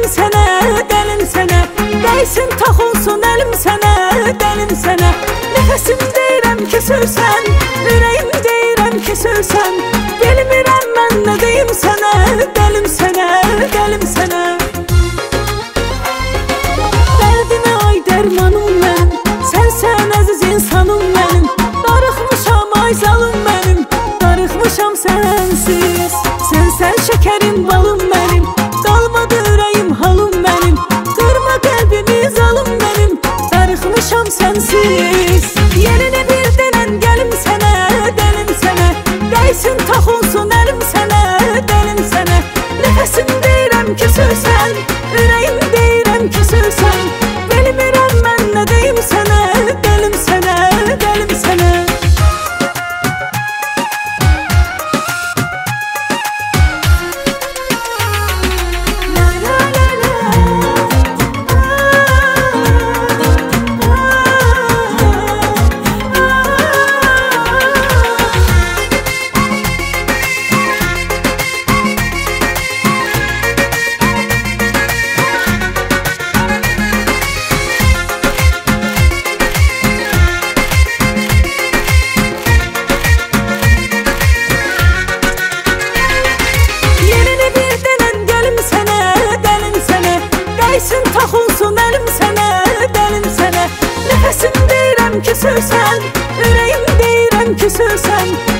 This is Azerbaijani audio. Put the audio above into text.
dəlim sənə, dəlim sənə. Dəysin toxunsun əlim sənə, dəlim sənə. Nəfəsim deyirəm ki sövsən, ürəyim deyirəm ki sövsən. Bilmirəm mən nə deyim sənə, dəlim sənə, dəlim sənə. Dərdinə ay dərmanım mənim, sənsən əziz insanım mənim. Darıxmışam ay zalım mənim, darıxmışam sənsiz. Sənsən şəkərim balım mənim, qalmadı ürəyim halım mənim. Qırma qəlbimi zalım mənim, darıxmışam sənsiz. Yerini bir denən gəlim sənə, dəlim sənə. Dəysin toxunsun əlim sənə, dəlim sənə. Nəfəsim deyirəm ki sövsən, ürəyim deyirəm ki sövsən. Bilmirəm mən nə deyim sənə, dəlim sənə, dəlim sənə. Dəysin toxunsun əlim sənə, dəlim sənə. Nəfəsim deyirəm ki sövsən, ürəyim deyirəm ki sövsən.